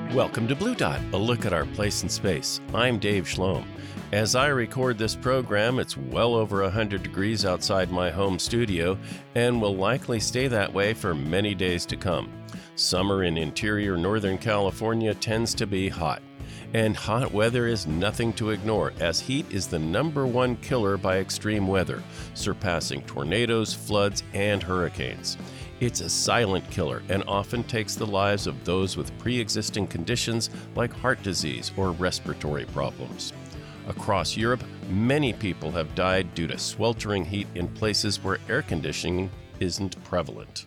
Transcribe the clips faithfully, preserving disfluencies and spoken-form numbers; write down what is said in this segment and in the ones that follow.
Welcome to Blue Dot, a look at our place in space. I'm Dave Schlom. As I record this program, it's well over one hundred degrees outside my home studio and will likely stay that way for many days to come. Summer in interior Northern California tends to be hot. And hot weather is nothing to ignore, as heat is the number one killer by extreme weather, surpassing tornadoes, floods, and hurricanes. It's a silent killer and often takes the lives of those with pre-existing conditions like heart disease or respiratory problems. Across Europe, many people have died due to sweltering heat in places where air conditioning isn't prevalent.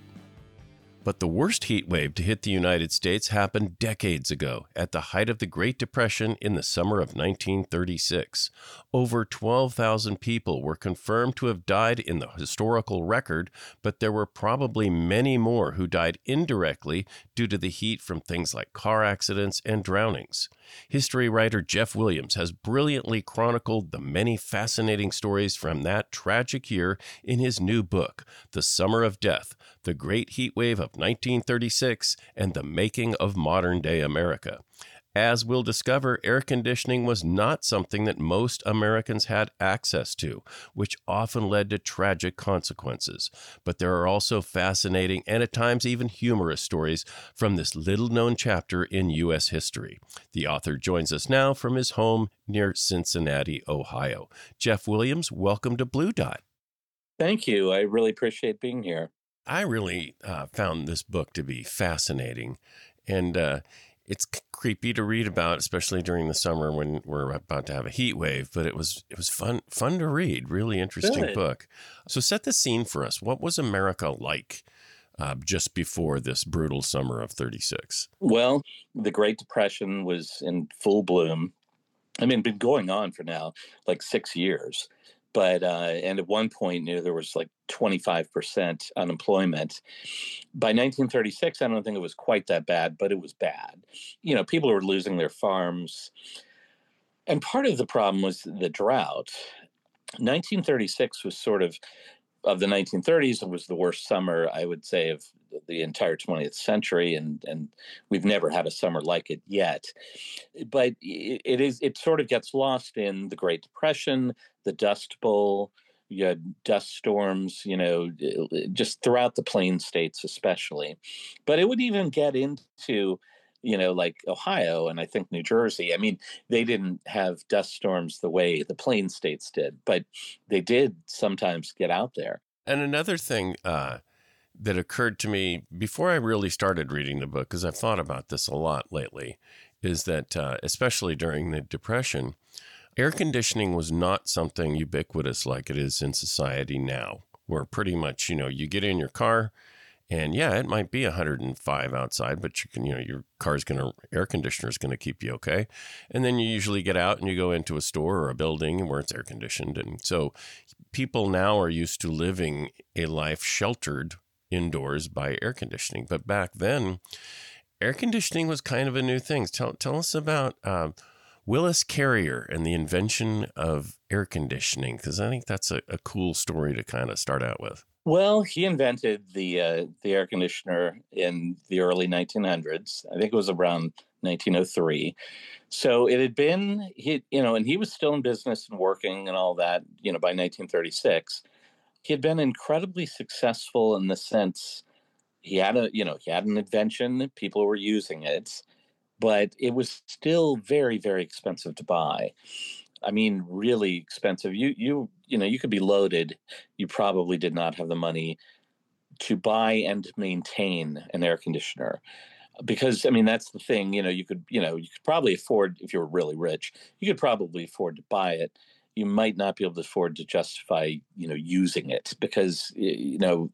But the worst heat wave to hit the United States happened decades ago, at the height of the Great Depression in the summer of nineteen thirty-six. Over twelve thousand people were confirmed to have died in the historical record, but there were probably many more who died indirectly due to the heat from things like car accidents and drownings. History writer Jeff Williams has brilliantly chronicled the many fascinating stories from that tragic year in his new book, The Summer of Death: The Great Heat Wave of nineteen thirty-six and the Making of Modern-Day America. As we'll discover, air conditioning was not something that most Americans had access to, which often led to tragic consequences. But there are also fascinating and at times even humorous stories from this little-known chapter in U S history. The author joins us now from his home near Cincinnati, Ohio. Jeff Williams, welcome to Blue Dot. Thank you. I really appreciate being here. I really uh, found this book to be fascinating, and uh, it's c- creepy to read about, especially during the summer when we're about to have a heat wave. But it was it was fun fun to read. Really interesting Good. book. So set the scene for us. What was America like uh, just before this brutal summer of thirty-six? Well, the Great Depression was in full bloom. I mean, been going on for now like six years. But, uh, and at one point, you know, there was like twenty-five percent unemployment. By nineteen thirty-six, I don't think it was quite that bad, but it was bad. You know, people were losing their farms. And part of the problem was the drought. nineteen thirty-six was sort of, of the nineteen thirties, it was the worst summer, I would say, of the entire twentieth century, and and we've never had a summer like it yet. But it, it is it sort of gets lost in the Great Depression, the Dust Bowl. You had dust storms, you know, just throughout the Plain States, especially. But it would even get into, you know, like Ohio and I think New Jersey. I mean, they didn't have dust storms the way the Plain States did, but they did sometimes get out there. And another thing uh, that occurred to me before I really started reading the book, because I've thought about this a lot lately, is that uh, especially during the Depression, air conditioning was not something ubiquitous like it is in society now, where pretty much, you know, you get in your car and yeah, it might be one hundred five outside, but you can, you know, your car's going to, air conditioner's going to keep you okay. And then you usually get out and you go into a store or a building where it's air conditioned. And so people now are used to living a life sheltered indoors by air conditioning. But back then, air conditioning was kind of a new thing. Tell, tell us about uh, Willis Carrier and the invention of air conditioning, because I think that's a, a cool story to kind of start out with. Well, he invented the uh, the air conditioner in the early nineteen hundreds. I think it was around nineteen oh three. So it had been, he, you know, and he was still in business and working and all that, you know, by nineteen thirty-six. He had been incredibly successful in the sense he had a, you know, he had an invention, people were using it, but it was still very, very expensive to buy. I mean, really expensive. You, you, you know, you could be loaded. You probably did not have the money to buy and maintain an air conditioner. Because, I mean, that's the thing, you know, you could, you know, you could probably afford, if you were really rich, you could probably afford to buy it. You might not be able to afford to justify, you know, using it because, you know,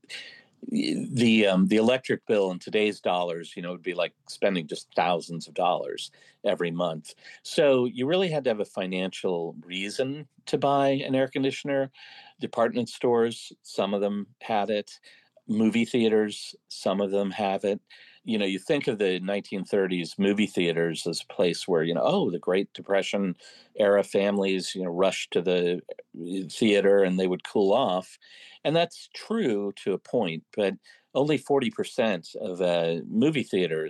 the um, the electric bill in today's dollars, you know, would be like spending just thousands of dollars every month. So you really had to have a financial reason to buy an air conditioner. Department stores, some of them had it. Movie theaters, some of them have it. You know, you think of the nineteen thirties movie theaters as a place where, you know, oh, the Great Depression era families, you know, rushed to the theater and they would cool off. And that's true to a point, but only forty percent of uh, movie theaters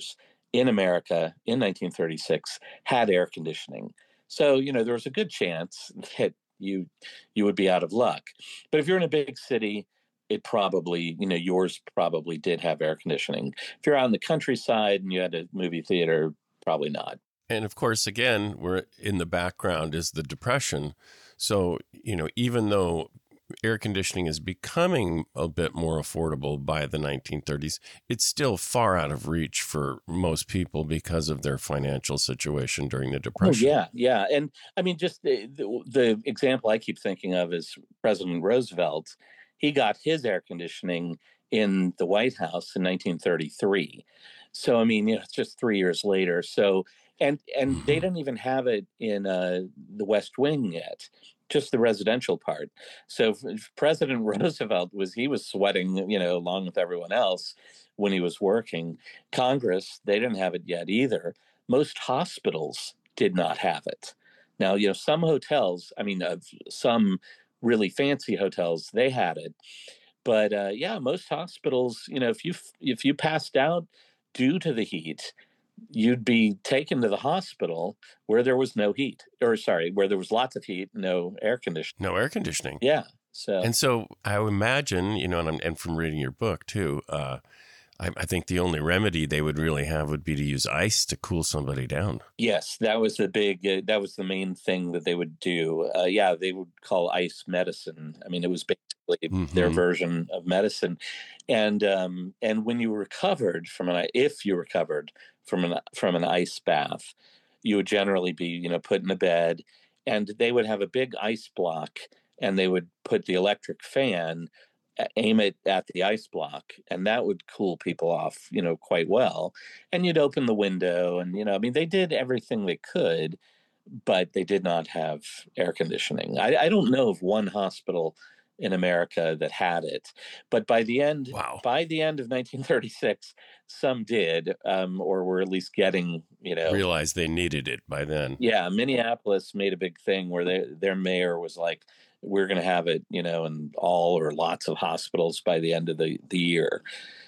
in America in nineteen thirty-six had air conditioning. So, you know, there was a good chance that you you would be out of luck. But if you're in a big city, it probably, you know, yours probably did have air conditioning. If you're out in the countryside and you had a movie theater, probably not. And of course, again, we're in the background is the Depression. So, you know, even though air conditioning is becoming a bit more affordable by the nineteen thirties, it's still far out of reach for most people because of their financial situation during the Oh, Depression. yeah, yeah. And I mean, just the, the, the example I keep thinking of is President Roosevelt. He got his air conditioning in the White House in nineteen thirty-three. So, I mean, you know, it's just three years later. So, and and they Mm-hmm. don't even have it in uh, the West Wing yet, just the residential part. So, f- President Roosevelt was he was sweating, you know, along with everyone else when he was working. Congress, they didn't have it yet either. Most hospitals did not have it. Now, you know, some hotels, I mean, uh, some really fancy hotels, they had it. But uh, yeah, most hospitals, you know, if you if you passed out due to the heat, you'd be taken to the hospital where there was no heat, or sorry, where there was lots of heat, no air conditioning. No air conditioning. Yeah. So And so I would imagine, you know, and, I'm, and from reading your book too, uh, I, I think the only remedy they would really have would be to use ice to cool somebody down. yes, that was the big. Uh, that was the main thing that they would do. Uh, yeah, they would call ice medicine. I mean, it was basically their Mm-hmm. version of medicine. And um, and when you recovered from an if you recovered from an from an ice bath, you would generally be you know put in a bed, and they would have a big ice block, and they would put the electric fan, a- aim it at the ice block, and that would cool people off, you know, quite well. And you'd open the window, and you know, I mean, they did everything they could, but they did not have air conditioning. I, I don't know of one hospital in America that had it, but by the end, Wow. by the end of nineteen thirty-six, some did, um, or were at least getting, you know, Realized they needed it by then. yeah. Minneapolis made a big thing where they, their mayor was like, "We're going to have it, you know, in all or lots of hospitals by the end of the the year."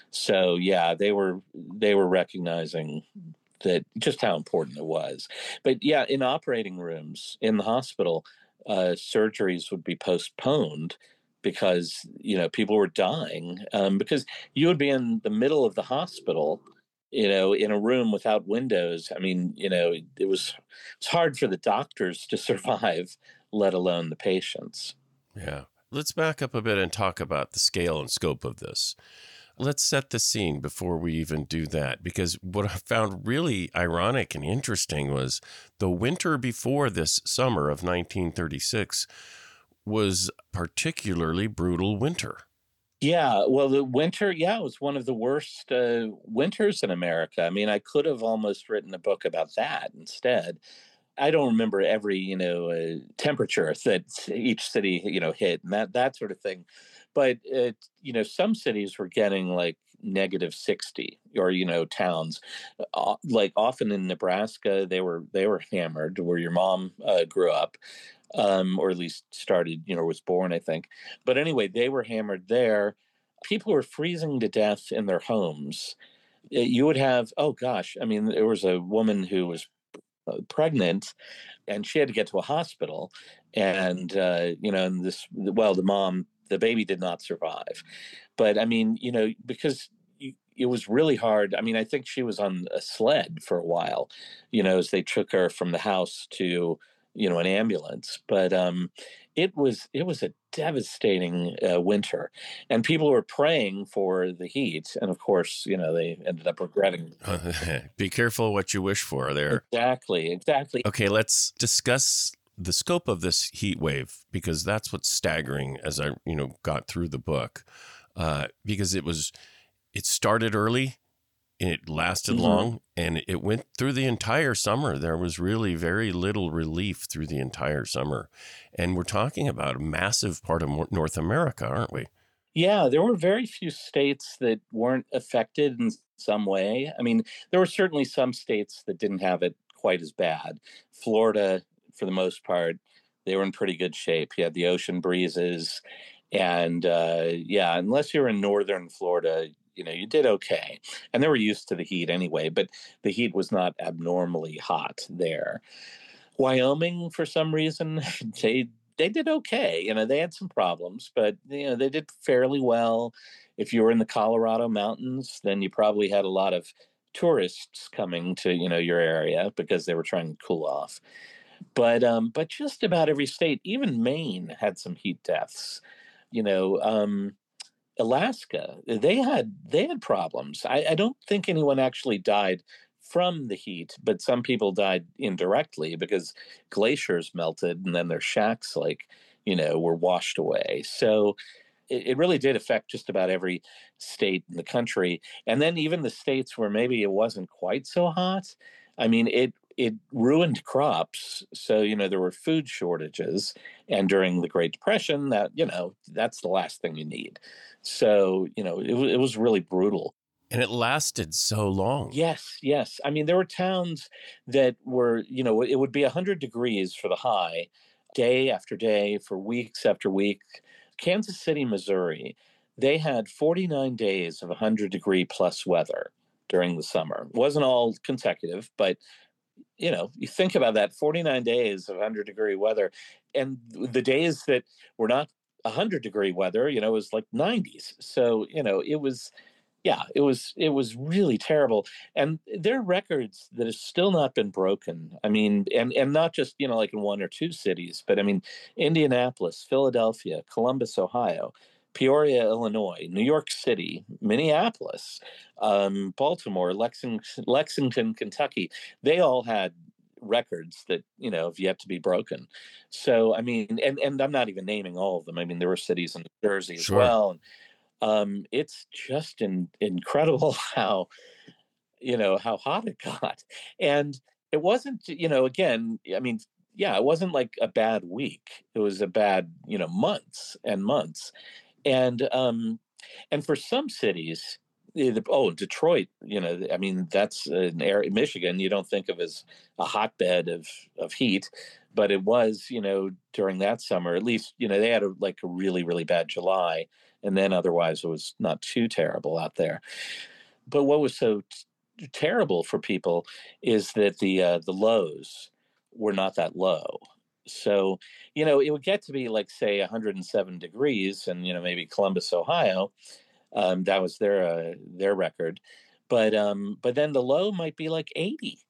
So yeah, they were they were recognizing that just how important it was. But yeah, in operating rooms in the hospital, uh, surgeries would be postponed because you know people were dying, um, because you would be in the middle of the hospital, you know, in a room without windows. I mean, you know, it was it's hard for the doctors to survive, let alone the patients. Yeah. Let's back up a bit and talk about the scale and scope of this. Let's set the scene before we even do that, because what I found really ironic and interesting was the winter before this summer of nineteen thirty-six was particularly brutal winter. Yeah, well, the winter, yeah, it was one of the worst uh, winters in America. I mean, I could have almost written a book about that instead. I don't remember every, you know, uh, temperature that each city, you know, hit and that that sort of thing. But uh, you know, some cities were getting like negative sixty, or you know, towns uh, like often in Nebraska, they were they were hammered. Where your mom uh, grew up, um, or at least started, you know, was born, I think. But anyway, they were hammered there. People were freezing to death in their homes. Uh, You would have, oh gosh, I mean, there was a woman who was uh, pregnant, and she had to get to a hospital, and uh, you know, and this, well, the mom, the baby did not survive. But I mean, you know, because you, it was really hard. I mean, I think she was on a sled for a while, you know, as they took her from the house to, you know, an ambulance. But um, it was it was a devastating uh, winter, and people were praying for the heat, and of course, you know, they ended up regretting. Be careful what you wish for there. Exactly, exactly. Okay, let's discuss the scope of this heat wave, because that's what's staggering as I, you know, got through the book. Uh, because it was, it started early and it lasted Mhm. long, and it went through the entire summer. There was really very little relief through the entire summer. And we're talking about a massive part of North America, aren't we? Yeah, there were very few states that weren't affected in some way. I mean, there were certainly some states that didn't have it quite as bad. Florida, for the most part, they were in pretty good shape. You had the ocean breezes, and uh, yeah, unless you're in northern Florida, You know, you did okay. And they were used to the heat anyway, but the heat was not abnormally hot there. Wyoming, for some reason, they they did okay. You know, they had some problems, but you know, they did fairly well. If you were in the Colorado mountains, then you probably had a lot of tourists coming to, you know, your area because they were trying to cool off. But um, but just about every state, even Maine, had some heat deaths. You know, um, Alaska, they had they had problems. I, I don't think anyone actually died from the heat, but some people died indirectly because glaciers melted and then their shacks, like, you know, were washed away. So it, it really did affect just about every state in the country. And then even the states where maybe it wasn't quite so hot, I mean, it it ruined crops. So, you know, there were food shortages. And during the Great Depression, that, you know, that's the last thing you need. So, you know, it, it was really brutal. And it lasted so long. Yes, yes. I mean, there were towns that were, you know, it would be one hundred degrees for the high, day after day, for weeks after week. Kansas City, Missouri, they had forty-nine days of one hundred degree plus weather during the summer. It wasn't all consecutive, but, you know, you think about that, forty-nine days of one hundred degree weather. And the days that were not one hundred degree weather, you know, it was like nineties. So, you know, it was yeah, it was it was really terrible. And there are records that have still not been broken. I mean, and and not just, you know, like in one or two cities, but I mean, Indianapolis, Philadelphia, Columbus, Ohio, Peoria, Illinois, New York City, Minneapolis, um, Baltimore, Lexington, Lexington, Kentucky. They all had records that, you know, have yet to be broken. So I mean, and and I'm not even naming all of them. I mean, there were cities in New Jersey as Sure. well. And um, it's just in, incredible how, you know, how hot it got. And it wasn't, you know, again, I mean, yeah, it wasn't like a bad week. It was a bad, you know, months and months. And um, and for some cities, eh, the, oh, Detroit, you know, I mean, that's an area, Michigan, you don't think of as a hotbed of of heat, but it was, you know, during that summer, at least, you know, they had a, like a really, really bad July, and then otherwise it was not too terrible out there. But what was so t- terrible for people is that the uh, the lows were not that low. So, you know, it would get to be like, say, one hundred seven degrees, and you know, maybe Columbus, Ohio, um, that was their uh, their record, but um, but then the low might be like eighty.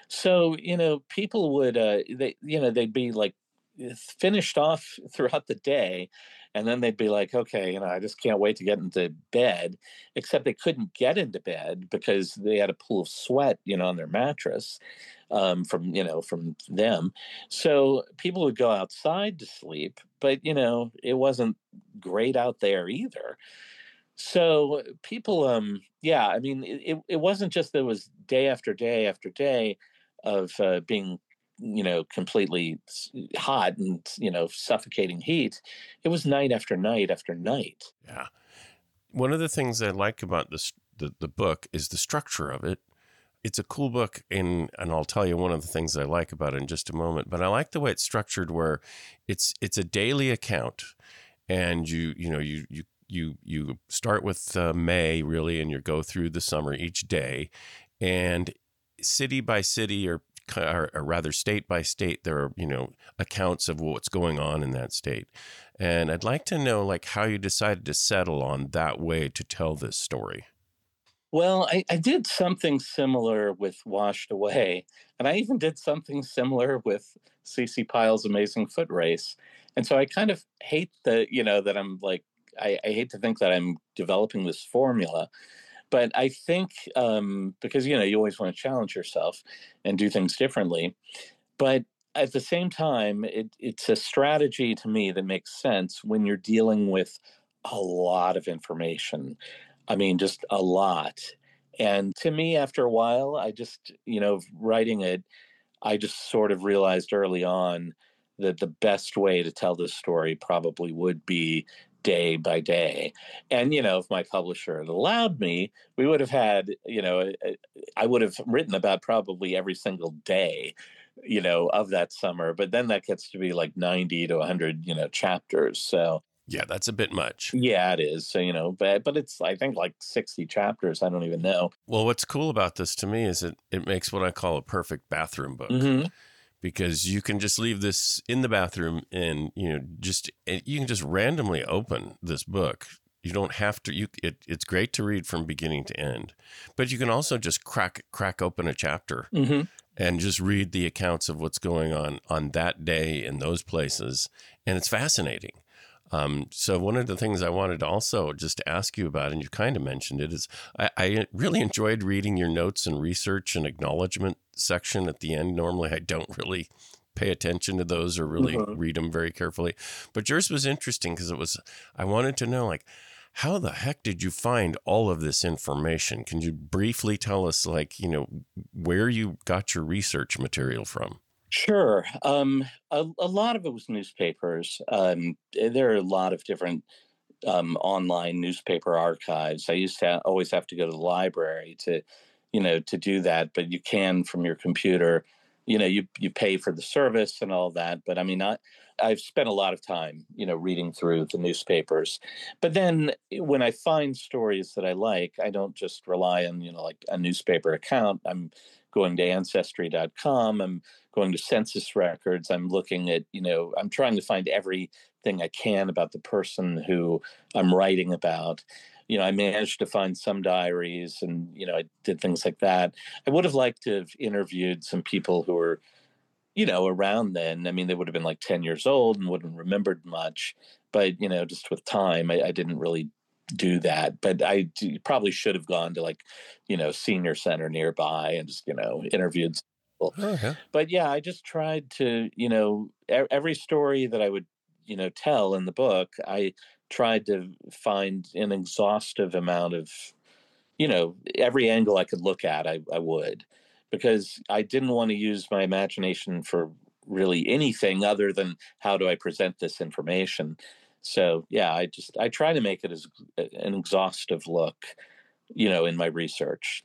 So you know, people would uh, they you know they'd be like finished off throughout the day, and then they'd be like, okay, you know, I just can't wait to get into bed. Except they couldn't get into bed because they had a pool of sweat, you know, on their mattress um, from you know from them. So people would go outside to sleep, but you know, it wasn't great out there either. So people, um, yeah, I mean, it, it it wasn't just that it was day after day after day of uh, being, you know, completely s- hot and, you know, suffocating heat. It was night after night after night. Yeah. One of the things I like about this the, the book is the structure of it. It's a cool book, and and I'll tell you one of the things I like about it in just a moment. But I like the way it's structured, where it's it's a daily account, and you you know you you you you start with uh, May really, and you go through the summer each day, and city by city, or, or or rather state by state, there are, you know, accounts of what's going on in that state. And I'd like to know, like, how you decided to settle on that way to tell this story. Well, I, I did something similar with Washed Away, and I even did something similar with C C Pyle's Amazing Foot Race. And so I kind of hate the, you know, that I'm like, I, I hate to think that I'm developing this formula, but I think um, because, you know, you always want to challenge yourself and do things differently. But at the same time, it, it's a strategy to me that makes sense when you're dealing with a lot of information. I mean, just a lot. And to me, after a while, I just, you know, writing it, I just sort of realized early on that the best way to tell this story probably would be day by day. And, you know, if my publisher had allowed me, we would have had, you know, I would have written about probably every single day, you know, of that summer. But then that gets to be like ninety to one hundred, you know, chapters. So, Yeah, that's a bit much. Yeah, it is. So, you know, but but it's I think like sixty chapters. I don't even know. Well, what's cool about this to me is it it makes what I call a perfect bathroom book. Hmm. Because you can just leave this in the bathroom and, you know, just you can just randomly open this book. You don't have to. You it, it's great to read from beginning to end, but you can also just crack crack open a chapter Hmm. and just read the accounts of what's going on on that day in those places, and it's fascinating. Um, so one of the things I wanted to also just to ask you about, and you kind of mentioned it, is I, I really enjoyed reading your notes and research and acknowledgement section at the end. Normally, I don't really pay attention to those or really Hmm. read them very carefully, but yours was interesting because it was. I wanted to know, like, how the heck did you find all of this information? Can you briefly tell us, like, you know, where you got your research material from? Sure. Um, a, a lot of it was newspapers. Um, there are a lot of different um, online newspaper archives. I used to ha- always have to go to the library to, you know, to do that, but you can from your computer. You know, you you pay for the service and all that. But I mean, I I've spent a lot of time, you know, reading through the newspapers. But then when I find stories that I like, I don't just rely on, you know, like a newspaper account. I'm going to ancestry dot com. I'm going to census records. I'm looking at, you know, I'm trying to find everything I can about the person who I'm writing about. You know, I managed to find some diaries and, you know, I did things like that. I would have liked to have interviewed some people who were, you know, around then. I mean, they would have been like ten years old and wouldn't have remembered much. But, you know, just with time, I, I didn't really do that. But I d- probably should have gone to like, you know, senior center nearby and just, you know, interviewed some people. Oh yeah. But yeah, I just tried to, you know, e- every story that I would, you know, tell in the book, I tried to find an exhaustive amount of, you know, every angle I could look at, I, I would, because I didn't want to use my imagination for really anything other than how do I present this information. So yeah, I just I try to make it as an exhaustive look, you know, in my research.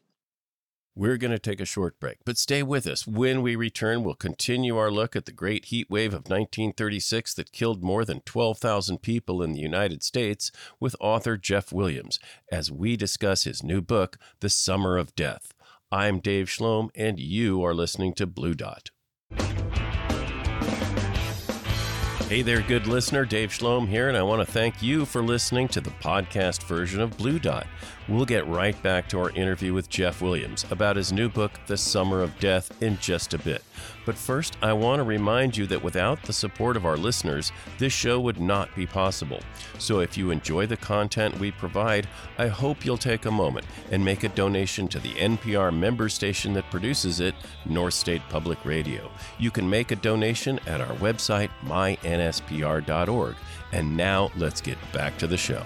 We're going to take a short break, but stay with us. When we return, we'll continue our look at the great heat wave of nineteen thirty-six that killed more than twelve thousand people in the United States with author Jeff Williams as we discuss his new book, The Summer of Death. I'm Dave Schlom, and you are listening to Blue Dot. Hey there, good listener. Dave Schlom here, and I want to thank you for listening to the podcast version of Blue Dot. We'll get right back to our interview with Jeff Williams about his new book, The Summer of Death, in just a bit. But first, I want to remind you that without the support of our listeners, this show would not be possible. So if you enjoy the content we provide, I hope you'll take a moment and make a donation to the N P R member station that produces it, North State Public Radio. You can make a donation at our website, my N S P R dot org. And now let's get back to the show.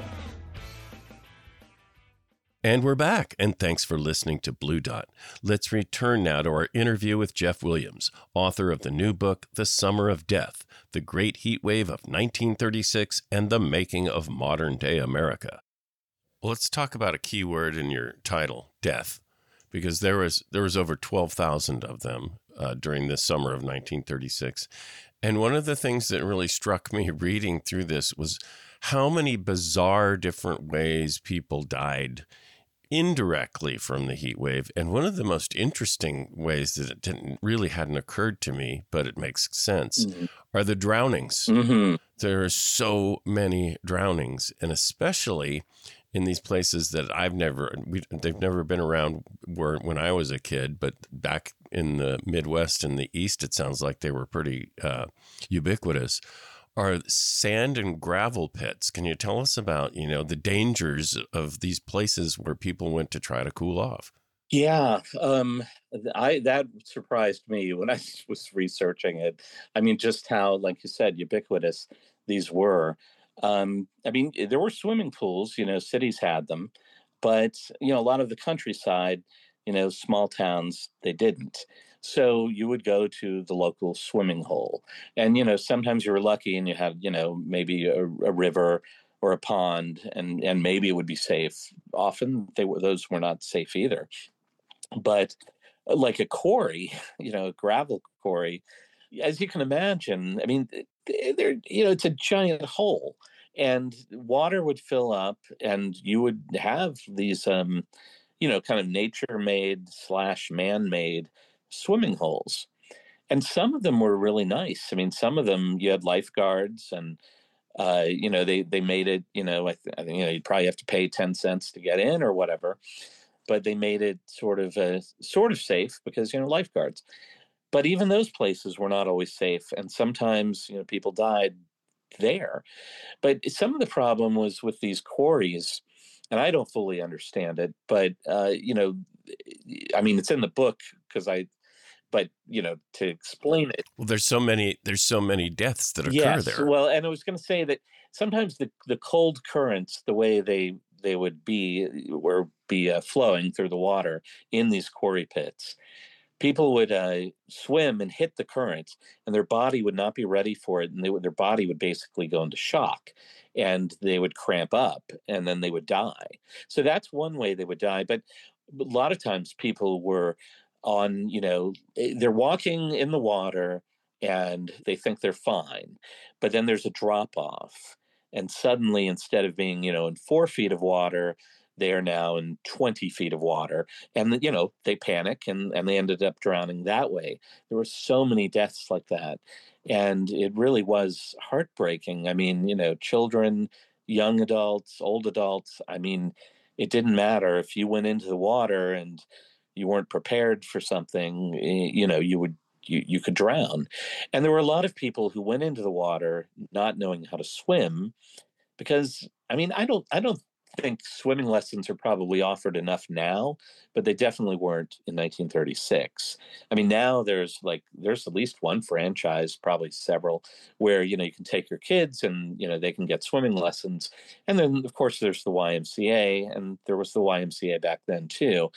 And we're back, and thanks for listening to Blue Dot. Let's return now to our interview with Jeff Williams, author of the new book, The Summer of Death, The Great Heat Wave of nineteen thirty-six and the Making of Modern-Day America. Well, let's talk about a key word in your title, death, because there was there was over twelve thousand of them uh, during the summer of nineteen thirty-six. And one of the things that really struck me reading through this was how many bizarre different ways people died indirectly from the heat wave. And one of the most interesting ways that it didn't really hadn't occurred to me, but it makes sense, mm-hmm. are the drownings. Mm-hmm. There are so many drownings, and especially in these places that I've never, we, they've never been around where when I was a kid, but back in the Midwest and the East, it sounds like they were pretty uh, ubiquitous, are sand and gravel pits. Can you tell us about, you know, the dangers of these places where people went to try to cool off? Yeah, um, I that surprised me when I was researching it. I mean, just how, like you said, ubiquitous these were. Um, I mean, there were swimming pools, you know, cities had them, but, you know, a lot of the countryside, you know, small towns, they didn't. So you would go to the local swimming hole. And, you know, sometimes you were lucky and you had, you know, maybe a, a river or a pond, and, and maybe it would be safe. Often they were, those were not safe either. But like a quarry, you know, a gravel quarry, as you can imagine, I mean, they're, you know, it's a giant hole. and water would fill up, and you would have these, um, you know, kind of nature-made slash man-made swimming holes. And some of them were really nice. I mean, some of them you had lifeguards, and uh, you know, they they made it. You know, I, th- I think you know you'd probably have to pay ten cents to get in or whatever, but they made it sort of uh, sort of safe because you know lifeguards. But even those places were not always safe, and sometimes you know people died there. But some of the problem was with these quarries, and I don't fully understand it. But uh, you know, I mean, it's in the book because I. But you know, to explain it, Well, there's so many there's so many deaths that occur yes. there. Well, and I was going to say that sometimes the the cold currents, the way they they would be or be uh, flowing through the water in these quarry pits, people would uh, swim and hit the current, and their body would not be ready for it, and they would, their body would basically go into shock, and they would cramp up, and then they would die. So that's one way they would die. But a lot of times people were on, you know, eh, they're walking in the water and they think they're fine, but then there's a drop off. And suddenly, instead of being, you know, in four feet of water, they are now in twenty feet of water, and you know they panic, and and they ended up drowning that way. There were so many deaths like that, and it really was heartbreaking. I mean, you know, children, young adults, old adults. I mean, it didn't matter if you went into the water and you weren't prepared for something. eh, You know, you would. You, you could drown. And there were a lot of people who went into the water not knowing how to swim because I mean I don't I don't think swimming lessons are probably offered enough now, but they definitely weren't in nineteen thirty-six. I mean, now there's like there's at least one franchise, probably several, where you know you can take your kids and you know they can get swimming lessons, and then of course there's the Y M C A, and there was the Y M C A back then too.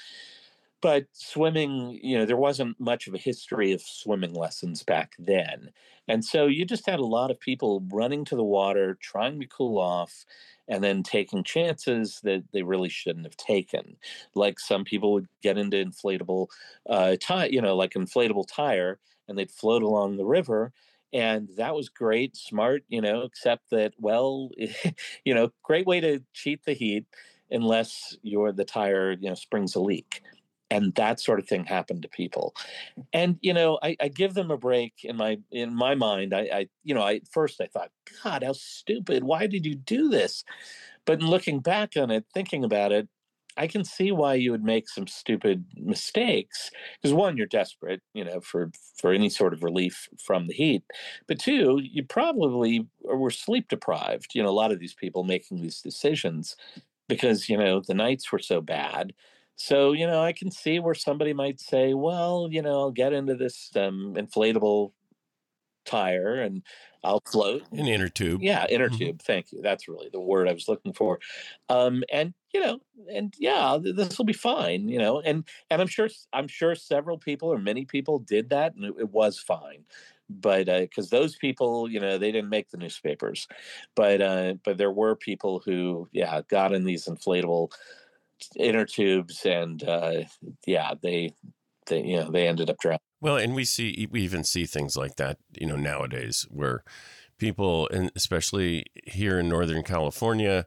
But swimming, you know, there wasn't much of a history of swimming lessons back then. And so you just had a lot of people running to the water, trying to cool off, and then taking chances that they really shouldn't have taken. Like some people would get into inflatable uh, tire, you know, like inflatable tire, and they'd float along the river. And that was great, smart, you know, except that, well, you know, great way to cheat the heat unless your the tire, you know, springs a leak, and that sort of thing happened to people. And you know I, I give them a break in my in my mind. I, I you know I, at first I thought, God, how stupid, why did you do this? But in looking back on it, thinking about it, I can see why you would make some stupid mistakes, because one, you're desperate, you know for for any sort of relief from the heat, but two, you probably were sleep deprived. You know a lot of these people making these decisions because you know the nights were so bad. So you know I can see where somebody might say, well, you know I'll get into this um, inflatable tire and I'll float. An inner tube. Yeah, inner Mhm. tube, thank you, that's really the word I was looking for. um and you know and yeah, this will be fine. You know and and i'm sure i'm sure several people or many people did that, and it, it was fine. But because those people, you know they didn't make the newspapers. But uh but there were people who, yeah, got in these inflatable inner tubes, and uh yeah, they they you know they ended up drowning. Well, and we see we even see things like that, you know, nowadays where people, and especially here in Northern California,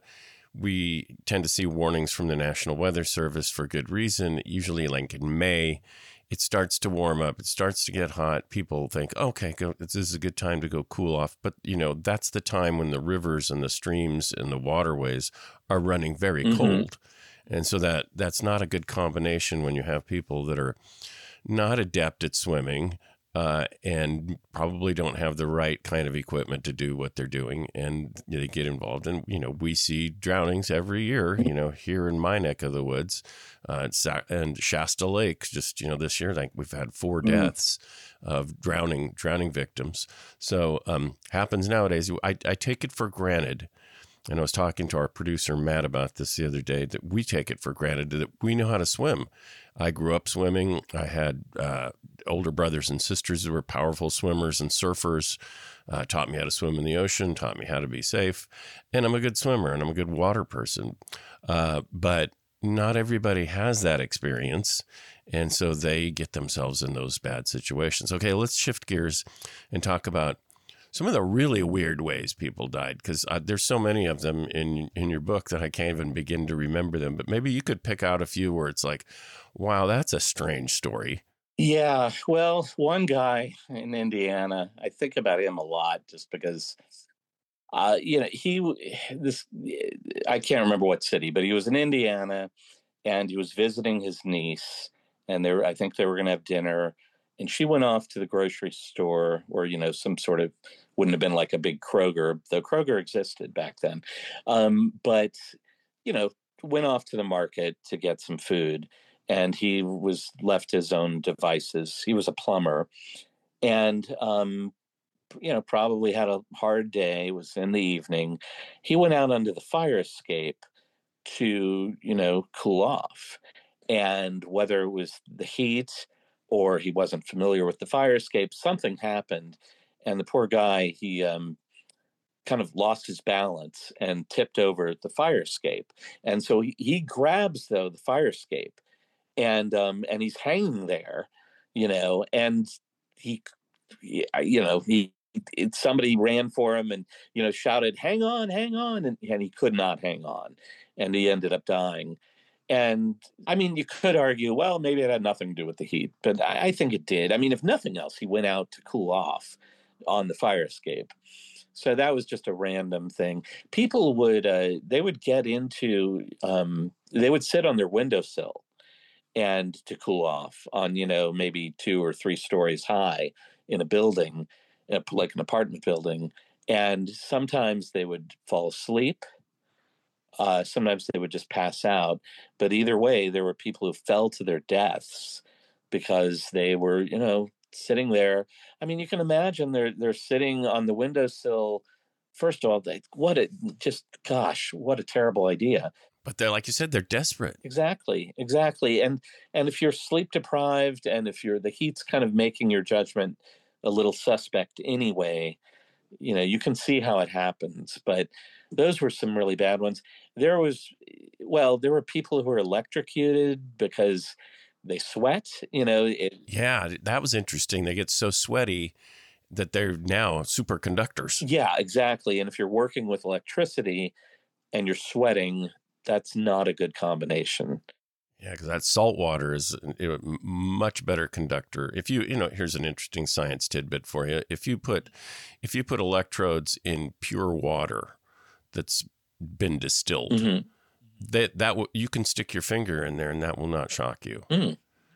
we tend to see warnings from the National Weather Service for good reason. Usually, like in May, it starts to warm up. It starts to get hot. People think, okay, go, this is a good time to go cool off. But, you know, that's the time when the rivers and the streams and the waterways are running very Mm-hmm. cold. And so that that's not a good combination when you have people that are not adept at swimming uh, and probably don't have the right kind of equipment to do what they're doing, and they get involved. And, you know, we see drownings every year, you know, here in my neck of the woods uh, and Shasta Lake. Just, you know, this year, like we've had four deaths of drowning, drowning victims. So um, happens nowadays. I, I take it for granted. And I was talking to our producer, Matt, about this the other day, that we take it for granted that we know how to swim. I grew up swimming. I had uh, older brothers and sisters who were powerful swimmers and surfers, uh, taught me how to swim in the ocean, taught me how to be safe. And I'm a good swimmer and I'm a good water person. Uh, but not everybody has that experience. And so they get themselves in those bad situations. Okay, let's shift gears and talk about Some of the really weird ways people died, because uh, there's so many of them in in your book that I can't even begin to remember them. But maybe you could pick out a few where it's like, wow, that's a strange story. Yeah, well, one guy in Indiana, I think about him a lot just because, uh, you know, he this I can't remember what city, but he was in Indiana and he was visiting his niece, and they were, I think they were going to have dinner, and she went off to the grocery store, or you know, some sort of, wouldn't have been like a big Kroger, though Kroger existed back then, um, but you know, went off to the market to get some food, and he was left his own devices. He was a plumber, and um, you know, probably had a hard day. It was in the evening. He went out under the fire escape to, you know, cool off. And whether it was the heat or he wasn't familiar with the fire escape, something happened. And the poor guy, he um, kind of lost his balance and tipped over the fire escape. And so he, he grabs, though, the fire escape, and um, and he's hanging there, you know, and he, you know, he, it, somebody ran for him and, you know, shouted, hang on, hang on. And, and he could not hang on. And he ended up dying. And I mean, you could argue, well, maybe it had nothing to do with the heat, but I, I think it did. I mean, if nothing else, he went out to cool off on the fire escape. So that was just a random thing. People would, uh, they would get into, um, they would sit on their windowsill and to cool off on, you know, maybe two or three stories high in a building, like an apartment building. And sometimes they would fall asleep. Uh, sometimes they would just pass out. But either way, there were people who fell to their deaths because they were, you know, sitting there. I mean, you can imagine they're they're sitting on the windowsill. First of all, they, what a just gosh, what a terrible idea. But they're, like you said, they're desperate. Exactly, exactly. And and if you're sleep deprived, and if you're the heat's kind of making your judgment a little suspect anyway, you know, you can see how it happens. But those were some really bad ones. There was, well, there were people who were electrocuted because they sweat, you know. It, yeah, that was interesting. They get so sweaty that they're now superconductors. Yeah, exactly. And if you're working with electricity and you're sweating, that's not a good combination. Yeah, because that salt water is a much better conductor. If you, you know, here's an interesting science tidbit for you. If you put, if you put electrodes in pure water that's been distilled, mm-hmm. that that w- you can stick your finger in there and that will not shock you. Mm.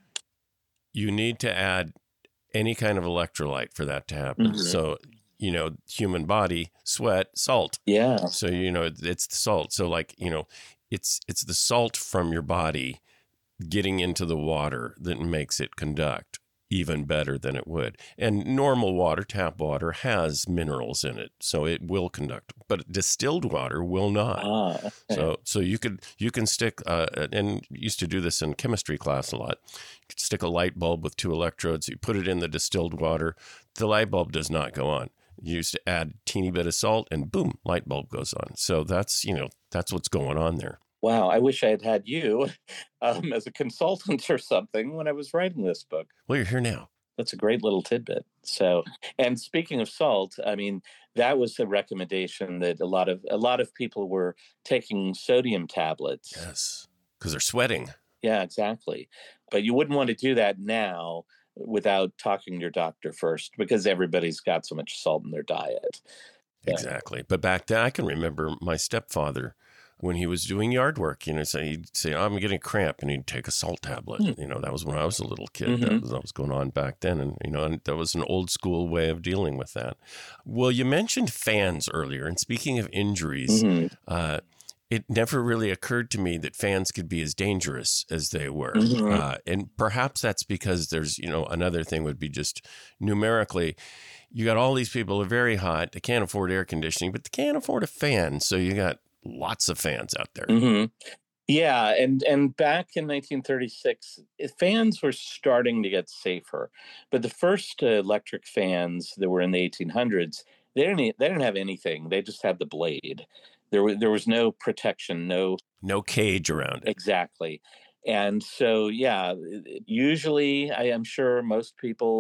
You need to add any kind of electrolyte for that to happen. Mm-hmm. So, you know, human body, sweat, salt. Yeah. So, you know, it's the salt. So, like, you know, it's it's the salt from your body getting into the water that makes it conduct even better than it would. And normal water, tap water, has minerals in it, so it will conduct. But distilled water will not. Ah, okay. So so you could you can stick, uh, and used to do this in chemistry class a lot. You could stick a light bulb with two electrodes. You put it in the distilled water. The light bulb does not go on. You used to add a teeny bit of salt, and boom, light bulb goes on. So that's, you know, that's what's going on there. Wow, I wish I had had you um, as a consultant or something when I was writing this book. Well, you're here now. That's a great little tidbit. So, and speaking of salt, I mean, that was a recommendation that a lot of a lot of people were taking sodium tablets. Yes, because they're sweating. Yeah, exactly. But you wouldn't want to do that now without talking to your doctor first, because everybody's got so much salt in their diet. Exactly. But back then, I can remember my stepfather, when he was doing yard work, you know, so he'd say, oh, I'm getting a cramp, and he'd take a salt tablet. Mm. You know, that was when I was a little kid. Mm-hmm. That was what was going on back then. And, you know, and that was an old school way of dealing with that. Well, you mentioned fans earlier. And speaking of injuries, mm-hmm. uh, it never really occurred to me that fans could be as dangerous as they were. Mm-hmm. Uh, and perhaps that's because there's, you know, another thing would be just numerically, you got all these people who are very hot. They can't afford air conditioning, but they can't afford a fan. So you got lots of fans out there. Mm-hmm. Yeah, and and back in nineteen thirty-six, fans were starting to get safer, but the first uh, electric fans that were in the eighteen hundreds, they didn't they didn't have anything. They just had the blade. There was there was no protection, no no cage around it. Exactly, and so yeah, usually I am sure most people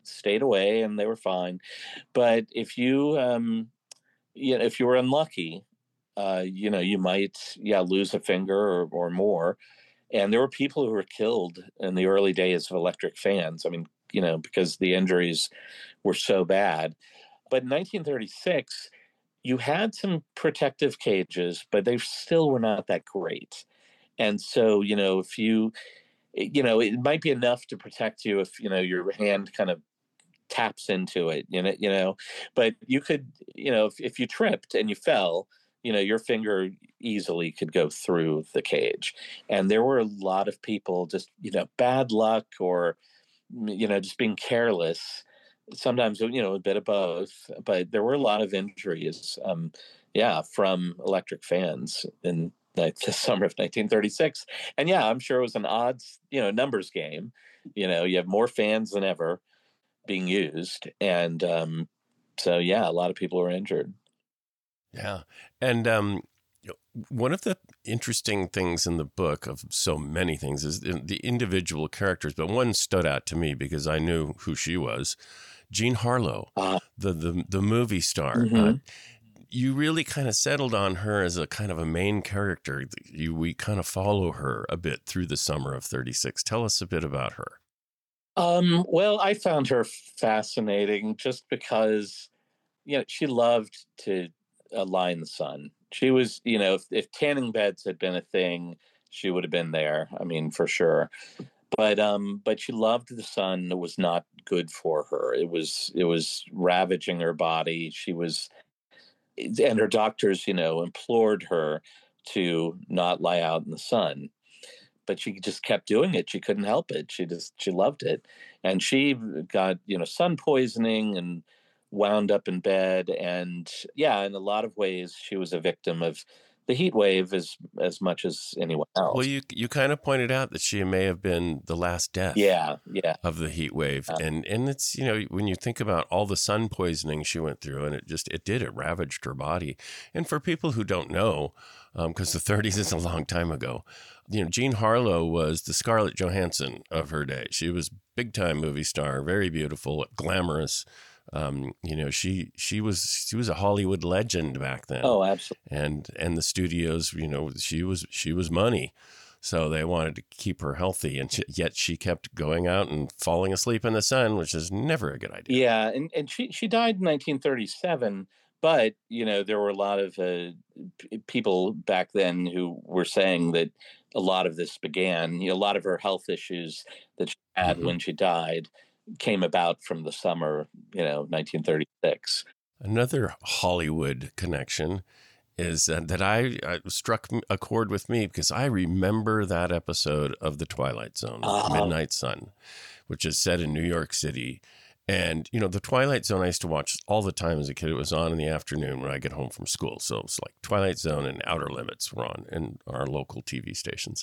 stayed away and they were fine. But if you, um, you know, if you were unlucky, uh, you know, you might, yeah, lose a finger or, or more. And there were people who were killed in the early days of electric fans. I mean, you know, because the injuries were so bad. But in nineteen thirty-six, you had some protective cages, but they still were not that great. And so, you know, if you, you know, it might be enough to protect you if, you know, your hand kind of taps into it, you know, you know, but you could, you know, if, if you tripped and you fell, you know, your finger easily could go through the cage. And there were a lot of people just, you know, bad luck or, you know, just being careless. Sometimes, you know, a bit of both, but there were a lot of injuries, um, yeah, from electric fans in the, the summer of nineteen thirty-six. And yeah, I'm sure it was an odds, you know, numbers game. You know, you have more fans than ever being used. And um, so, yeah, a lot of people were injured. Yeah. And um, you know, one of the interesting things in the book, of so many things, is the the individual characters. But one stood out to me because I knew who she was. Jean Harlow, Uh, the, the, the movie star. Uh, mhm. you really kind of settled on her as a kind of a main character. You, we kind of follow her a bit through the summer of thirty-six. Tell us a bit about her. Um, well, I found her fascinating just because, you know, she loved to uh, lie in the sun. She was, you know, if, if tanning beds had been a thing, she would have been there. I mean, for sure. But um, but she loved the sun. It was not good for her. It was it was ravaging her body. She was, and her doctors, you know, implored her to not lie out in the sun, but she just kept doing it. She couldn't help it. She just she loved it, and she got, you know, sun poisoning and wound up in bed. And yeah, in a lot of ways, she was a victim of the heat wave as as much as anyone Well, else. you you kind of pointed out that she may have been the last death Yeah, yeah, of the heat wave, uh, and and it's, you know, when you think about all the sun poisoning she went through, and it just it did it ravaged her body. And for people who don't know, because the thirties is a long time ago, you know, Jean Harlow was the Scarlett Johansson of her day. She was big time movie star, very beautiful, glamorous. Um, you know, she she was she was a Hollywood legend back then, oh, absolutely. and and the studios, you know, she was she was money, so they wanted to keep her healthy, and she, yet she kept going out and falling asleep in the sun, which is never a good idea. Yeah, and and she she died in nineteen thirty-seven, but, you know, there were a lot of uh, p- people back then who were saying that a lot of this began, you know, a lot of her health issues that she had Hmm. when she died came about from the summer, you know, nineteen thirty-six. Another Hollywood connection is uh, that I uh, struck a chord with me because I remember that episode of The Twilight Zone, Uh, Midnight Sun, which is set in New York City. And, you know, The Twilight Zone I used to watch all the time as a kid. It was on in the afternoon when I get home from school. So it's like Twilight Zone and Outer Limits were on in our local T V stations.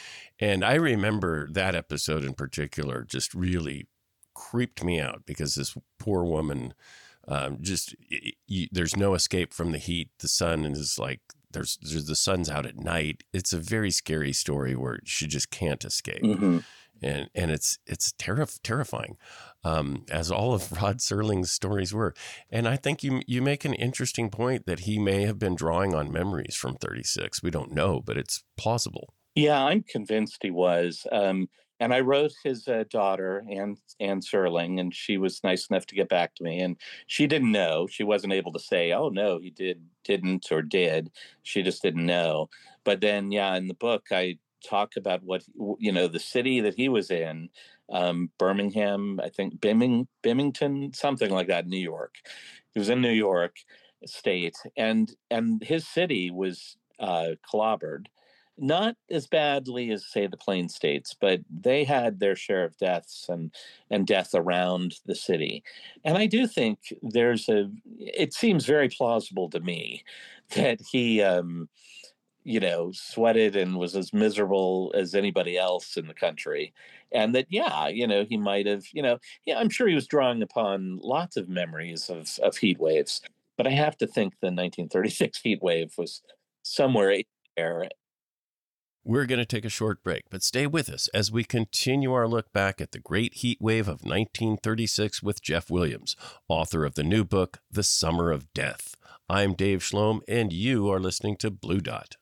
And I remember that episode in particular just really creeped me out because this poor woman, um, just y y there's no escape from the heat. The sun is like there's, there's the sun's out at night. It's a very scary story where she just can't escape, mhm. and and it's it's terri terrifying, um, as all of Rod Serling's stories were. And I think you you make an interesting point that he may have been drawing on memories from thirty-six. We don't know, but it's plausible. Yeah, I'm convinced he was. Um, and I wrote his uh, daughter, Anne, Anne Serling, and she was nice enough to get back to me. And she didn't know. She wasn't able to say, "Oh no, he did, didn't, or did." She just didn't know. But then, yeah, in the book, I talk about what, you know, the city that he was in, um, Birmingham, I think, Bimming, Bimington, something like that, New York. He was in New York State, and and his city was uh, clobbered, not as badly as, say, the Plain States, but they had their share of deaths and and death around the city. And I do think there's a, it seems very plausible to me that he, um you know, sweated and was as miserable as anybody else in the country. And that, yeah, you know, he might have, you know, yeah, I'm sure he was drawing upon lots of memories of of heat waves, but I have to think the nineteen thirty-six heat wave was somewhere in there. We're going to take a short break, but stay with us as we continue our look back at the great heat wave of nineteen thirty-six with Jeff Williams, author of the new book, The Summer of Death. I'm Dave Schlom, and you are listening to Blue Dot.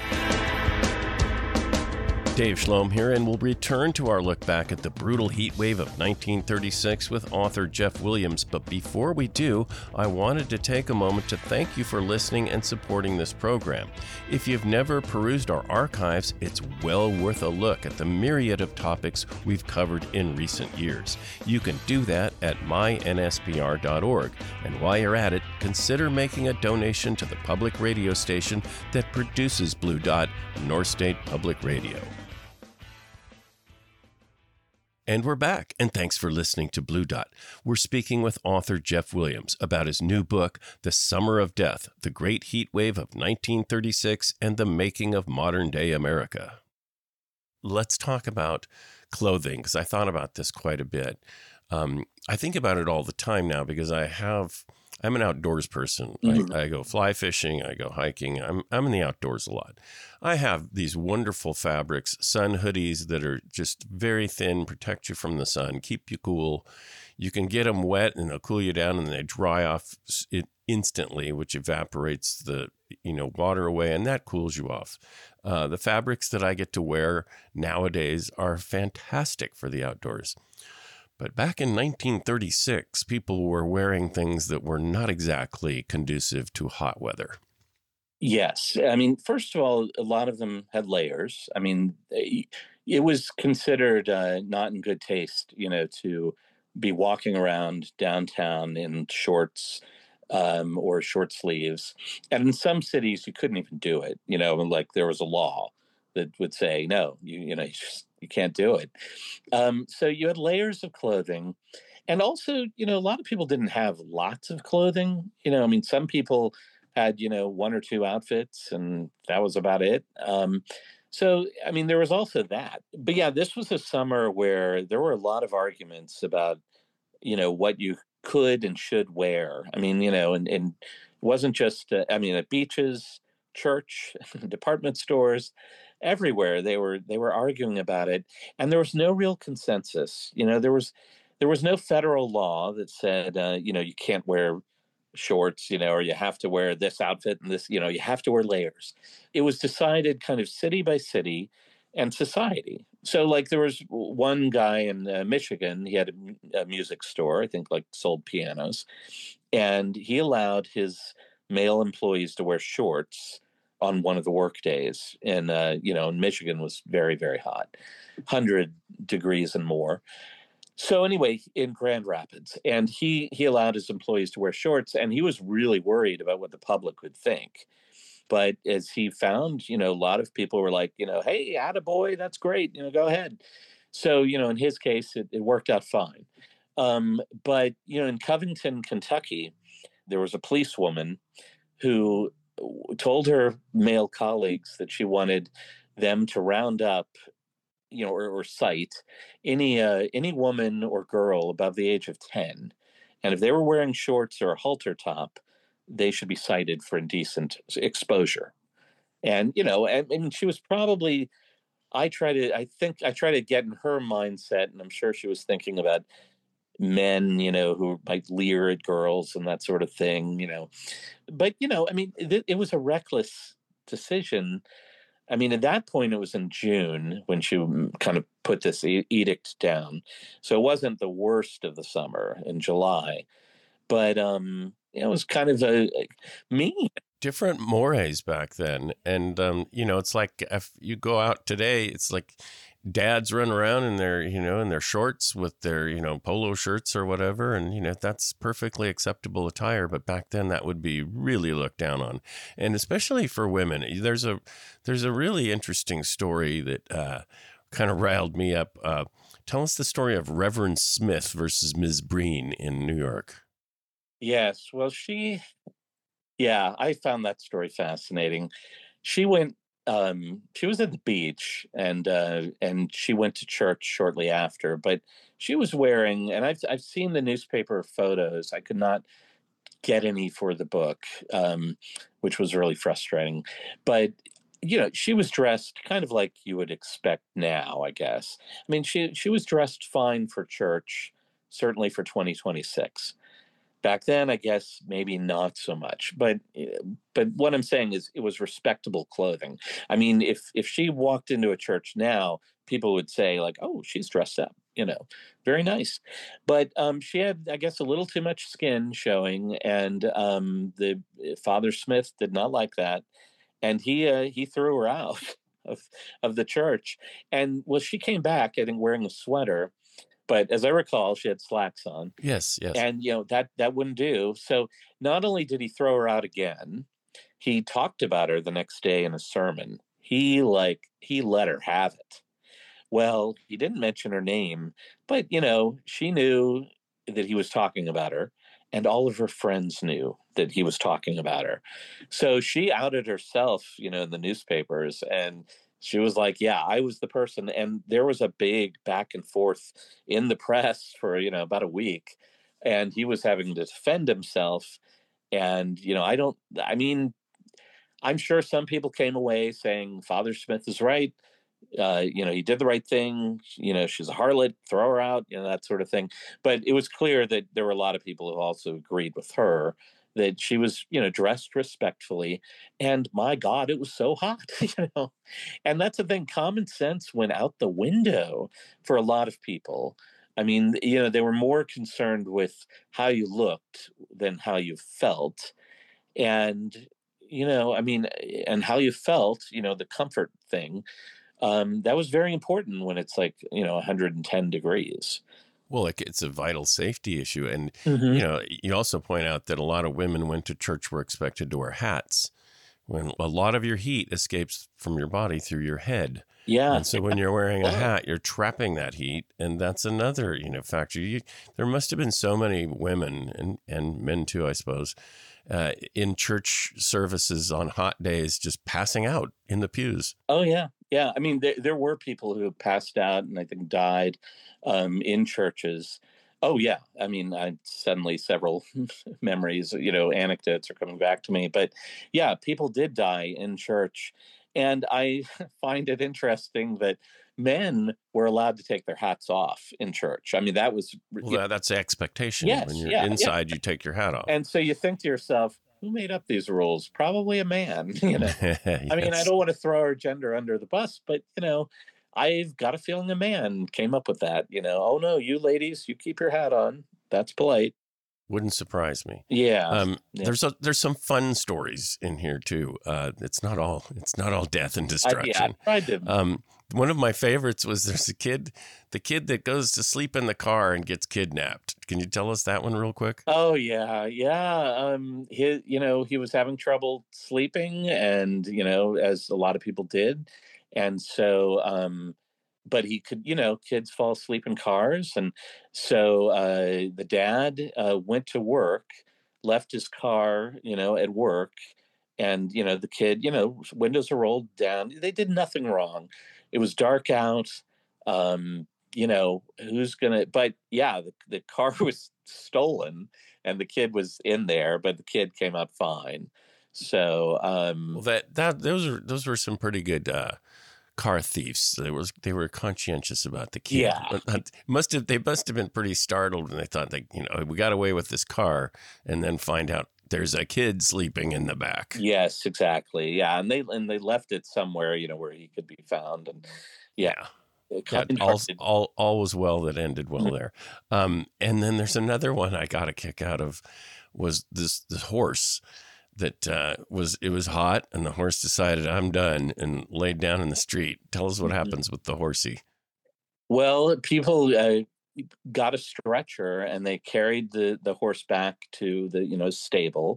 Dave Schlom here, and we'll return to our look back at the brutal heat wave of nineteen thirty-six with author Jeff Williams. But before we do, I wanted to take a moment to thank you for listening and supporting this program. If you've never perused our archives, it's well worth a look at the myriad of topics we've covered in recent years. You can do that at my N S P R dot org. And while you're at it, consider making a donation to the public radio station that produces Blue Dot, North State Public Radio. And we're back, and thanks for listening to Blue Dot. We're speaking with author Jeff Williams about his new book, The Summer of Death, The Great Heat Wave of nineteen thirty-six and the Making of Modern-Day America. Let's talk about clothing, because I thought about this quite a bit. Um, I think about it all the time now because I have... I'm an outdoors person. Mm-hmm. I, I go fly fishing. I go hiking. I'm I'm in the outdoors a lot. I have these wonderful fabrics, sun hoodies that are just very thin, protect you from the sun, keep you cool. You can get them wet and they'll cool you down, and they dry off it instantly, which evaporates the you know water away, and that cools you off. Uh, the fabrics that I get to wear nowadays are fantastic for the outdoors. But back in nineteen thirty-six, people were wearing things that were not exactly conducive to hot weather. Yes. I mean, first of all, a lot of them had layers. I mean, it was considered uh, not in good taste, you know, to be walking around downtown in shorts um, or short sleeves. And in some cities, you couldn't even do it. You know, like there was a law that would say, no, you, you know, you just you can't do it. Um, so you had layers of clothing. And also, you know, a lot of people didn't have lots of clothing. You know, I mean, some people had, you know, one or two outfits and that was about it. Um, so, I mean, there was also that. But yeah, this was a summer where there were a lot of arguments about, you know, what you could and should wear. I mean, you know, and, and it wasn't just, uh, I mean, at beaches, church, department stores, everywhere they were they were arguing about it, and there was no real consensus. You know, there was there was no federal law that said uh, you know you can't wear shorts, you know, or you have to wear this outfit and this, you know, you have to wear layers. It was decided kind of city by city and society. So, like, there was one guy in uh, Michigan. He had a, a music store, I think, like sold pianos, and he allowed his male employees to wear shorts on one of the work days. And, uh, you know, in Michigan was very, very hot, one hundred degrees and more. So anyway, in Grand Rapids, and he, he allowed his employees to wear shorts, and he was really worried about what the public would think. But as he found, you know, a lot of people were like, you know, hey, attaboy, that's great, you know, go ahead. So, you know, in his case, it, it worked out fine. Um, but, you know, in Covington, Kentucky, there was a policewoman who told her male colleagues that she wanted them to round up, you know, or, or cite any uh, any woman or girl above the age of ten, and if they were wearing shorts or a halter top, they should be cited for indecent exposure. And you know, I, I mean, she was probably. I try to. I think I try to get in her mindset, and I'm sure she was thinking about men, you know, who might leer at girls and that sort of thing, you know. But, you know, I mean, it, it was a reckless decision. I mean, at that point, it was in June when she kind of put this e- edict down. So it wasn't the worst of the summer in July. But, um, you know, it was kind of a, a mean. Different mores back then. And, um, you know, it's like if you go out today, it's like dads run around in their, you know, in their shorts with their, you know, polo shirts or whatever. And, you know, that's perfectly acceptable attire. But back then that would be really looked down on. And especially for women, there's a, there's a really interesting story that uh, kind of riled me up. Uh, tell us the story of Reverend Smith versus Miz Breen in New York. Yes. Well, she, yeah, I found that story fascinating. She went Um, she was at the beach and uh, and she went to church shortly after, but she was wearing, and I've I've seen the newspaper photos. I could not get any for the book, um, which was really frustrating. But you know, she was dressed kind of like you would expect now, I guess. I mean, she she was dressed fine for church, certainly for twenty twenty-six. Back then, I guess maybe not so much, but eh, but what I'm saying is it was respectable clothing. I mean, if if she walked into a church now, people would say like, "Oh, she's dressed up," you know, very nice. But um, she had, I guess, a little too much skin showing, and um, the eh, Father Smith did not like that, and he uh, he threw her out of of the church. And well, she came back, I think, wearing a sweater, but as I recall, she had slacks on, Yes, yes. and you know that that wouldn't do. So not only did he throw her out again, he talked about her the next day in a sermon. He like he let her have it. Well, he didn't mention her name, but you know, she knew that he was talking about her, and all of her friends knew that he was talking about her. So she outed herself, you know, in the newspapers, and she was like, "Yeah, I was the person." And there was a big back and forth in the press for, you know, about a week, and he was having to defend himself. And, you know, I don't, I mean, I'm sure some people came away saying Father Smith is right. Uh, you know, he did the right thing. You know, she's a harlot, throw her out, you know, that sort of thing. But it was clear that there were a lot of people who also agreed with her that she was, you know, dressed respectfully. And my God, it was so hot, you know. And that's the thing, common sense went out the window for a lot of people. I mean, you know, they were more concerned with how you looked than how you felt. And, you know, I mean, and how you felt, you know, the comfort thing, um, that was very important when it's like, you know, one hundred ten degrees. Well, like it's a vital safety issue. And, Hmm. you know, you also point out that a lot of women went to church were expected to wear hats when a lot of your heat escapes from your body through your head. Yeah. And so when you're wearing a Wow. hat, you're trapping that heat. And that's another, you know, factor. You, there must have been so many women and, and men too, I suppose, uh, in church services on hot days, just passing out in the pews. Oh, yeah. Yeah. I mean, there, there were people who passed out and I think died um, in churches. Oh, yeah. I mean, I suddenly several memories, you know, anecdotes are coming back to me. But yeah, people did die in church. And I find it interesting that men were allowed to take their hats off in church. I mean, that was, Well, you know, that, that's the expectation. When yes. you're Yeah. Yeah. inside, you take your hat off. And so you think to yourself, who made up these rules? Probably a man, you know. I mean, I Yes. don't want to throw our gender under the bus, but you know, I've got a feeling a man came up with that. You know, oh no, you ladies, you keep your hat on. That's polite. Wouldn't surprise me. Yeah, Um, yeah. there's a, there's some fun stories in here too. Uh, it's not all it's not all death and I, yeah, destruction. I tried to. Um, one of my favorites was there's a kid, the kid that goes to sleep in the car and gets kidnapped. Can you tell us that one real quick? Oh yeah, yeah. Um, he, you know, he was having trouble sleeping, and you know, as a lot of people did, and so, um, but he could, you know, kids fall asleep in cars, and so uh, the dad uh, went to work, left his car, you know, at work, and you know, the kid, you know, windows are rolled down. They did nothing wrong. It was dark out. Um, you know, who's gonna, but yeah, the, the car was stolen and the kid was in there, but the kid came out fine. So Well, um that that those are those were some pretty good uh, car thieves. They was they were conscientious about the kid. yeah. But that must have they must have been pretty startled when they thought that you know we got away with this car, and then find out there's a kid sleeping in the back. Yes, exactly. Yeah, and they and they left it somewhere, you know, where he could be found. And yeah, Yeah. Yeah, all kind-hearted. all all was well that ended well Mhm. there. Um, and then there's another one I got a kick out of was this this horse that uh, was it was hot and the horse decided I'm done and laid down in the street. Tell us what Mhm. happens with the horsey. Well, people uh, got a stretcher and they carried the the horse back to the, you know, stable,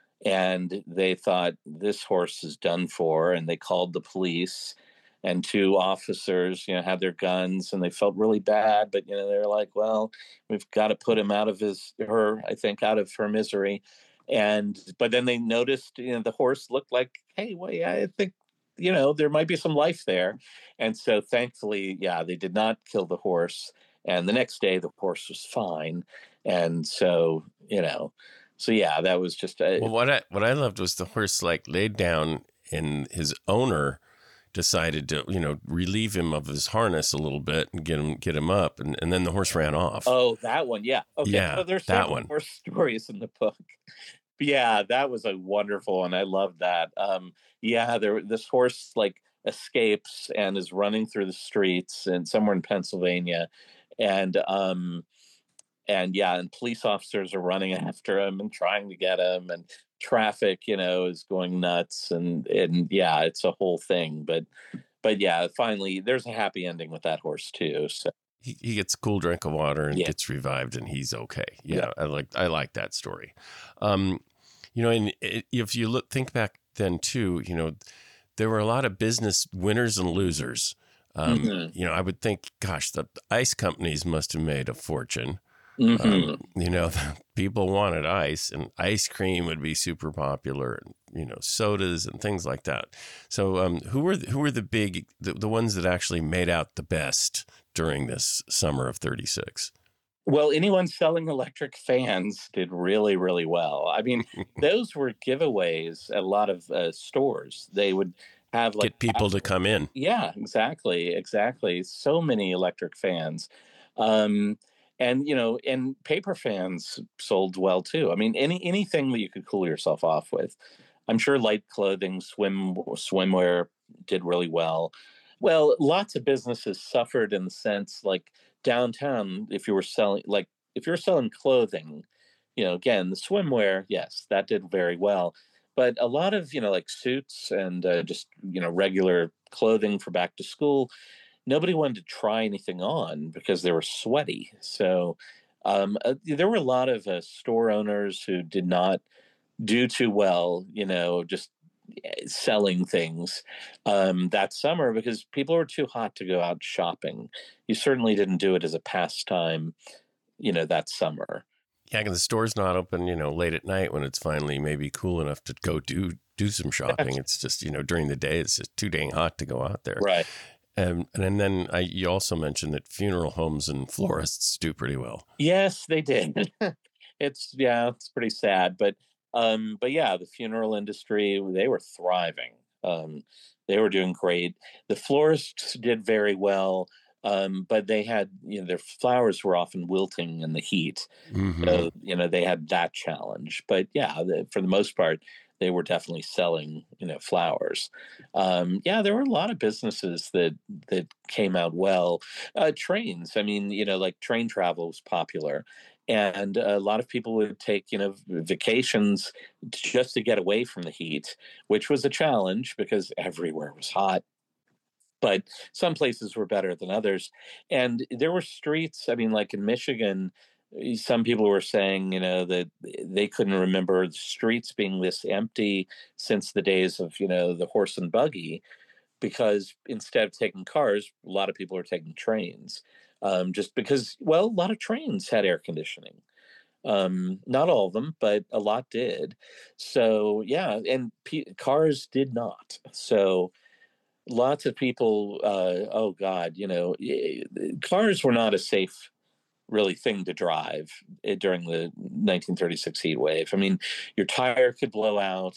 and they thought this horse is done for, and they called the police, and two officers, you know, had their guns, and they felt really bad, but you know, they're like, well, we've got to put him out of his her I think out of her misery. And but then they noticed, you know, the horse looked like, hey, wait, I think, you know, there might be some life there. And so thankfully, yeah, they did not kill the horse, and the next day the horse was fine. And so, you know, so yeah, that was just a, Well, what I what I loved was the horse like laid down and his owner decided to, you know, relieve him of his harness a little bit and get him get him up, and, and then the horse ran off. Oh, that one. Yeah. Okay. Yeah, So there's that several one. horse stories in the book. But yeah, that was a wonderful one. I love that. Um, yeah, there this horse like escapes and is running through the streets and somewhere in Pennsylvania, and um, and yeah, and police officers are running after him and trying to get him, and traffic, you know, is going nuts, and and yeah, it's a whole thing. But but yeah, finally, there's a happy ending with that horse too. So He, he gets a cool drink of water and yeah, gets revived, and he's okay. yeah. Yeah, I like I like that story. Um, you know, and it, if you look think back then too, you know, there were a lot of business winners and losers. Um, Mm-hmm. You know, I would think, gosh, the ice companies must have made a fortune. Mm-hmm. Um, you know, people wanted ice, and ice cream would be super popular, and, you know, sodas and things like that. So, um, who were who were the big the, the ones that actually made out the best during this summer of thirty-six? Well, anyone selling electric fans did really, really well. I mean, those were giveaways at a lot of uh, stores. They would have like, Get people to come in. yeah, exactly, exactly. So many electric fans, um, and you know, and paper fans sold well too. I mean, any anything that you could cool yourself off with. I'm sure light clothing, swim swimwear did really well. Well, lots of businesses suffered in the sense like downtown, if you were selling like if you're selling clothing, you know, again, the swimwear, yes, that did very well. But a lot of, you know, like suits and uh, just, you know, regular clothing for back to school, nobody wanted to try anything on because they were sweaty. So um, uh, there were a lot of uh, store owners who did not do too well, you know, just eh, selling things um, that summer because people were too hot to go out shopping. You certainly didn't do it as a pastime, you know, that summer. Yeah, 'cause the store's not open, you know, late at night when it's finally maybe cool enough to go do do some shopping. It's just, you know, during the day it's just too dang hot to go out there. Right. Um, and then I, you also mentioned that funeral homes and florists do pretty well. Yes, they did. It's yeah, it's pretty sad, but um, but yeah, the funeral industry they were thriving. Um, they were doing great. The florists did very well, um, but they had you know their flowers were often wilting in the heat, Mm-hmm. so you know they had that challenge. But yeah, the, for the most part, they were definitely selling you know flowers. Um, yeah, there were a lot of businesses that that came out well. Uh, trains, I mean, you know, like train travel was popular, and a lot of people would take you know vacations just to get away from the heat, which was a challenge because everywhere was hot. But some places were better than others, and there were streets. I mean, like in Michigan, eh, some people were saying, you know, that they couldn't remember the streets being this empty since the days of, you know, the horse and buggy, because instead of taking cars, a lot of people are taking trains. Um, just because, well, a lot of trains had air conditioning. Um, not all of them, but a lot did. So yeah, and p- cars did not. So lots of people, uh, oh God, you know, eh, cars were not a safe really thing to drive eh, during the nineteen thirty-six heat wave. I mean, your tire could blow out.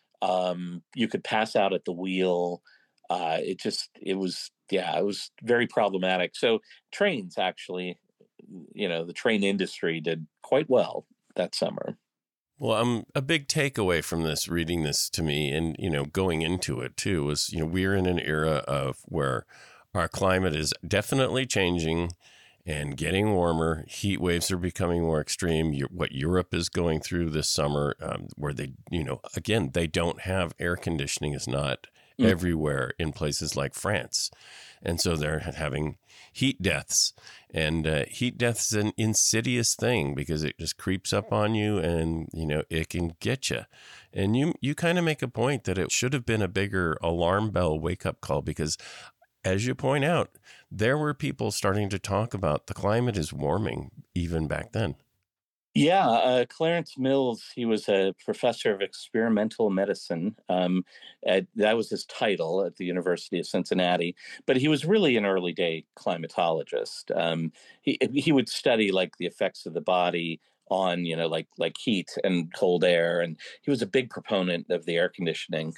Um, you could pass out at the wheel. Uh, it just, it was, yeah, it was very problematic. So trains actually, you know, the train industry did quite well that summer. Well, um, a big takeaway from this, reading this to me, and you know, going into it too, was you know we're in an era of where our climate is definitely changing and getting warmer. Heat waves are becoming more extreme. Eu- What Europe is going through this summer, um, where they, you know, again, they don't have air conditioning, is not Mm. everywhere in places like France, and so they're having heat deaths. And uh, heat death's an insidious thing because it just creeps up on you, and you know it can get you. And you you kind of make a point that it should have been a bigger alarm bell wake up call because, as you point out, there were people starting to talk about the climate is warming even back then. Yeah, uh, Clarence Mills, he was a professor of experimental medicine. Um, at, that was his title at the University of Cincinnati, but he was really an early day climatologist. Um, he he would study like the effects of the body on, you know, like like heat and cold air, and he was a big proponent of the air conditioning.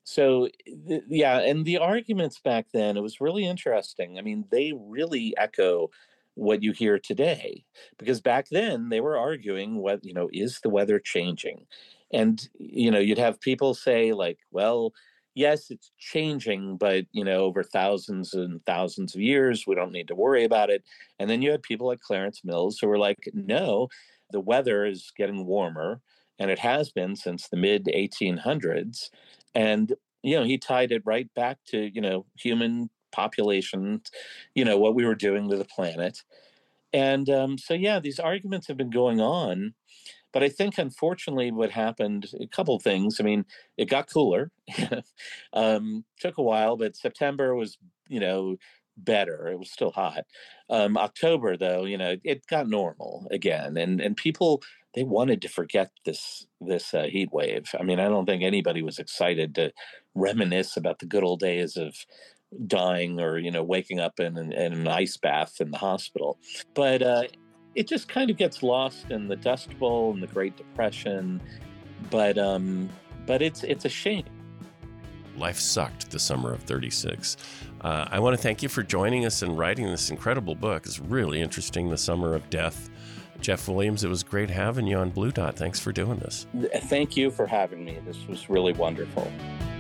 So, th- yeah, and the arguments back then, it was really interesting. I mean, they really echo what you hear today, because back then they were arguing what, you know, is the weather changing? And, you know, you'd have people say, like, well, yes, it's changing, but, you know, over thousands and thousands of years, we don't need to worry about it. And then you had people like Clarence Mills who were like, no, the weather is getting warmer, and it has been since the mid eighteen hundreds. And you know, he tied it right back to, you know, human population, you know, what we were doing to the planet. And um, so, yeah, these arguments have been going on. But I think, unfortunately, what happened, a couple of things. I mean, it got cooler. um, took a while, but September was, you know, better. It was still hot. Um, October, though, you know, it got normal again. And, and people, they wanted to forget this this uh, heat wave. I mean, I don't think anybody was excited to reminisce about the good old days of dying or, you know, waking up in, in, in an ice bath in the hospital. But uh, it just kind of gets lost in the Dust Bowl and the Great Depression. But um, but it's it's a shame. Life sucked the summer of thirty-six. Uh, I want to thank you for joining us and writing this incredible book. It's really interesting, The Summer of Death. Jeff Williams, it was great having you on Blue Dot. Thanks for doing this. Thank you for having me. This was really wonderful.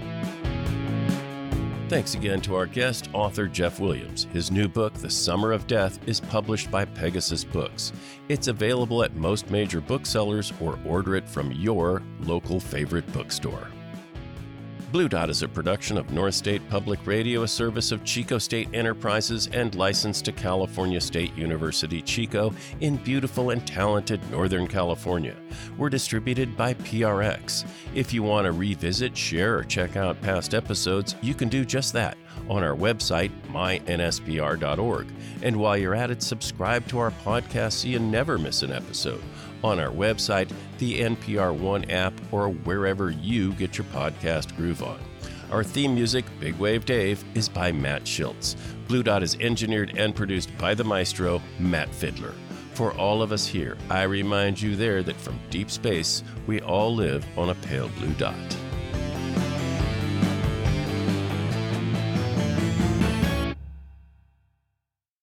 Thanks again to our guest, author Jeff Williams. His new book, The Summer of Death, is published by Pegasus Books. It's available at most major booksellers, or order it from your local favorite bookstore. Blue Dot is a production of North State Public Radio, a service of Chico State Enterprises and licensed to California State University, Chico, in beautiful and talented Northern California. We're distributed by P R X. If you want to revisit, share, or check out past episodes, you can do just that on our website, my N S P R dot org. And while you're at it, subscribe to our podcast so you never miss an episode on our website, the N P R One app, or wherever you get your podcast groove on. Our theme music, Big Wave Dave, is by Matt Schiltz. Blue Dot is engineered and produced by the maestro, Matt Fiddler. For all of us here, I remind you there that from deep space, we all live on a pale blue dot.